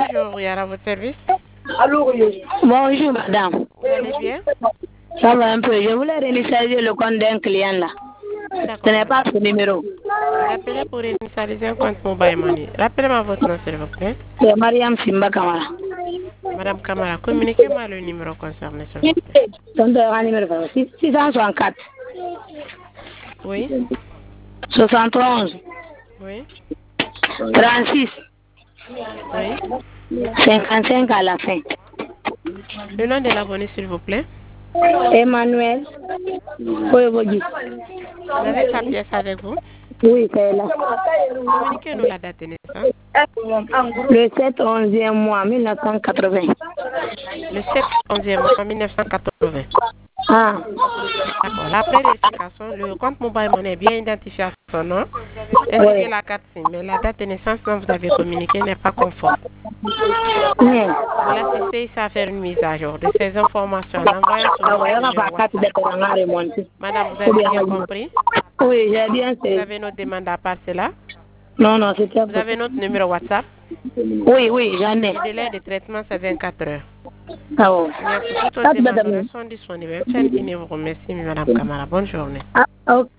Bonjour, Yara, à votre service. Bonjour madame. Vous allez bien? Ça va un peu. Je voulais réinitialiser le compte d'un client là. Ce D'accord, n'est pas madame. ce numéro. Vous appelez pour initialiser un compte mobile money. Rappelez-moi votre nom, s'il vous plaît. C'est Mariam Simba Kamara. Madame Kamara, communiquez-moi le numéro concerné, s'il vous plaît. Ton numéro 664 Oui? 71 Oui? 36 Oui? 55 à la fin. Le nom de l'abonné, s'il vous plaît. Emmanuel Koyobogi. Vous avez sa pièce avec vous? Oui, c'est là. Communiquez-nous la date de naissance. Le 7 11e mois 1980. Le 7 11e mois 1980. Ah, D'accord. Après vérification, le compte mobile money est bien identifié à son nom, ainsi oui. que la carte SIM. Mais la date de naissance dont vous avez communiqué n'est pas conforme. Oui. Vous l'assistez ici à faire une mise à jour de ces informations en envoyant sur Ah notre ouais, on va numéro faire carte WhatsApp. de remonter. Madame, vous avez bien compris? Oui, j'ai bien Vous fait. avez notre demande à part cela? Non, non, c'était Vous avez notre numéro WhatsApp? Oui, oui, j'en ai. Le délai de traitement, c'est 24 heures. Ah bon. Bien, pour toutes autres Carte demandes, nous de restons disponibles. Vous remercie, Madame Kamara. Bonne journée. Ah, ok.